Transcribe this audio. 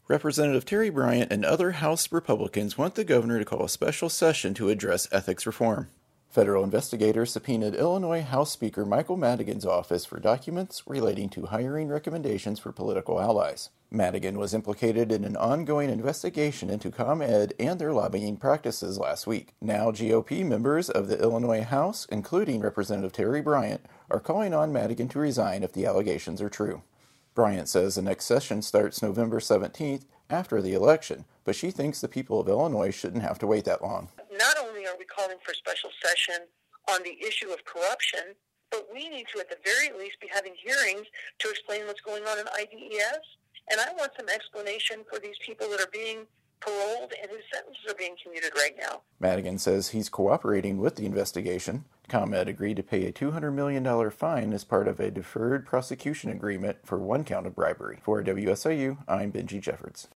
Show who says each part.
Speaker 1: Representative Terry Bryant and other House Republicans want the governor to call a special session to address ethics reform. Federal investigators subpoenaed Illinois House Speaker Michael Madigan's office for documents relating to hiring recommendations for political allies. Madigan was implicated in an ongoing investigation into ComEd and their lobbying practices last week. Now GOP members of the Illinois House, including Representative Terry Bryant, are calling on Madigan to resign if the allegations are true. Bryant says the next session starts November 17th after the election, but she thinks the people of Illinois shouldn't have to wait that long.
Speaker 2: Not only are we calling for a special session on the issue of corruption, but we need to, at the very least, be having hearings to explain what's going on in IDES. And I want some explanation for these people that are being paroled and whose sentences are being commuted right now.
Speaker 1: Madigan says he's cooperating with the investigation. ComEd agreed to pay a $200 million fine as part of a deferred prosecution agreement for one count of bribery. For WSIU, I'm Benji Jeffords.